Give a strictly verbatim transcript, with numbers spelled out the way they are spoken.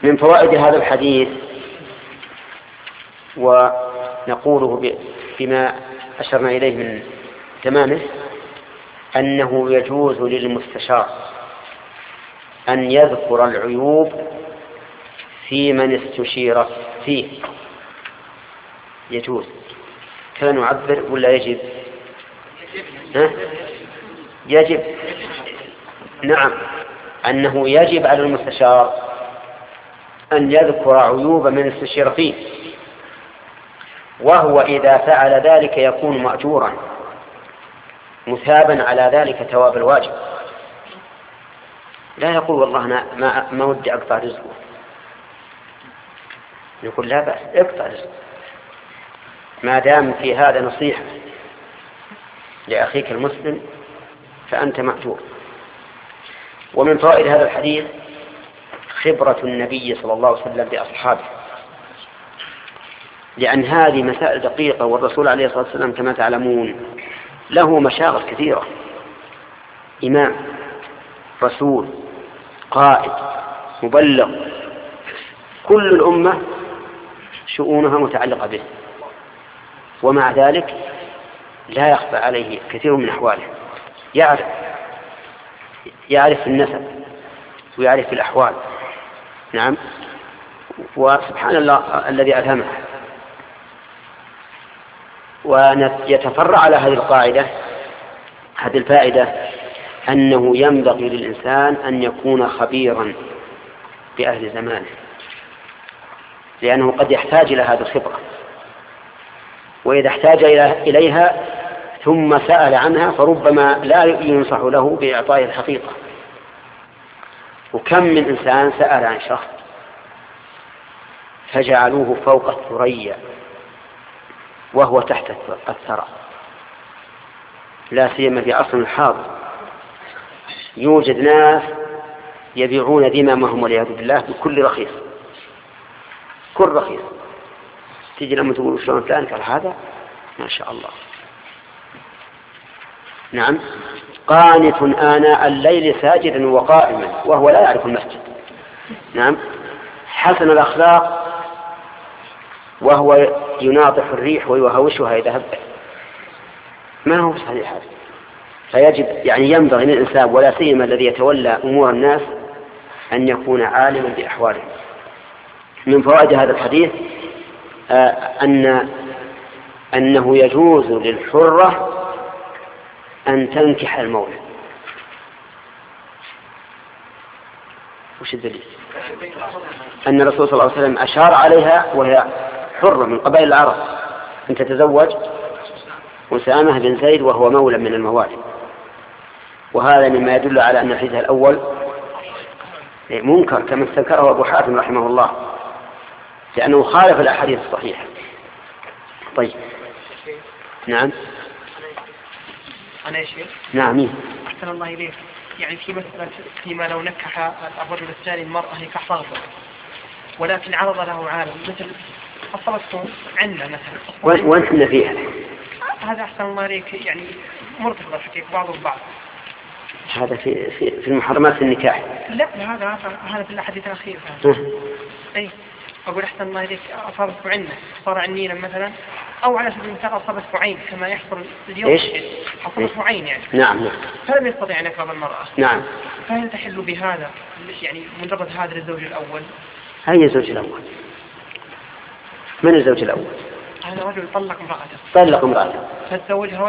من فوائد هذا الحديث ونقوله بما أشرنا إليه من تمامه أنه يجوز للمستشار أن يذكر العيوب في من استشير فيه. يجوز. كان نعبر ولا يجب؟ ها؟ يجب. نعم، أنه يجب على المستشار أن يذكر عيوب من استشير فيه، وهو إذا فعل ذلك يكون مأجورا مثابا على ذلك ثواب الواجب. لا يقول والله أنا ما, ما ودي أقطع رزقه، يقول لا بأس اقطع رزقه ما دام في هذا نصيحة لأخيك المسلم فأنت مأجور. ومن فوائد هذا الحديث خبرة النبي صلى الله عليه وسلم بأصحابه، لأن هذه مسائل دقيقة، والرسول عليه الصلاة والسلام كما تعلمون له مشاغل كثيرة، إمام، رسول، قائد، مبلغ، كل الأمة شؤونها متعلقة به، ومع ذلك لا يخفى عليه كثير من أحواله. يعرف يعرف النسب ويعرف الأحوال. نعم، وسبحان الله الذي ألهمه. ويتفرع على هذه القاعدة هذه الفائدة أنه ينبغي للإنسان أن يكون خبيرا بأهل زمانه، لأنه قد يحتاج إلى هذه الخبرة، وإذا احتاج إليها ثم سأل عنها فربما لا ينصح له بإعطائه الحقيقة. وكم من إنسان سأل عن شخص فجعلوه فوق الثريا وهو تحت الثرى، لا سيما في عصر الحاضر يوجد ناس يبيعون دماءهم والعياذ بالله بكل رخيص، كل رخيص. تيجي لما تقول شلون فلان قال هذا ما شاء الله. نعم، قانت آناء الليل ساجدا وقائما وهو لا يعرف المسجد. نعم، حسن الأخلاق وهو يناطح الريح ويهوشها إذا هبت، ما هو صحيح هذا. فيجب يعني ينبغي للإنسان ولا سيما الذي يتولى أمور الناس أن يكون عالما بأحواله. من فوائد هذا الحديث آه أن أنه يجوز للحرة أن تنكح المولى. وش الدليل؟ أن الرسول صلى الله عليه وسلم أشار عليها وهي حرة من قبائل العرب أن تتزوج أسامة بن زيد وهو مولى من الموالي. وهذا مما يدل على أن الحديث الأول منكر كما استنكره أبو حاتم رحمه الله، لأنه خالف الأحاديث الصحيحة. طيب، نعم. أنا يا شيخ. نعم. مين؟ أحسن الله إليك. يعني في مسألة فيما لو نكح الرجل الثاني المرأة نكاح رغبة، ولكن عرض له عالم مثل أصبته عنا مثلا. وين كنا فيها؟ هذا أحسن الله إليك يعني مرتبط الحقيقة بعض البعض. هذا في في في المحرمات النكاح. لا هذا هذا في الحديث الأخير. أي أقول أحسن الله إليك أصابته عنة صار عنينا مثلا، أو على سبيل المثال أصابته عين كما يحصل اليوم. إيش؟ أصابته عين يعني. نعم نعم. فلم يستطيع أن يقرب المرأة. نعم. فهل تحل بهذا يعني مجرد هذا الزوج الأول؟ أي الزوج الأول؟ من الزوج الأول؟ هذا رجل طلق امرأته. طلق امرأته. فتزوجها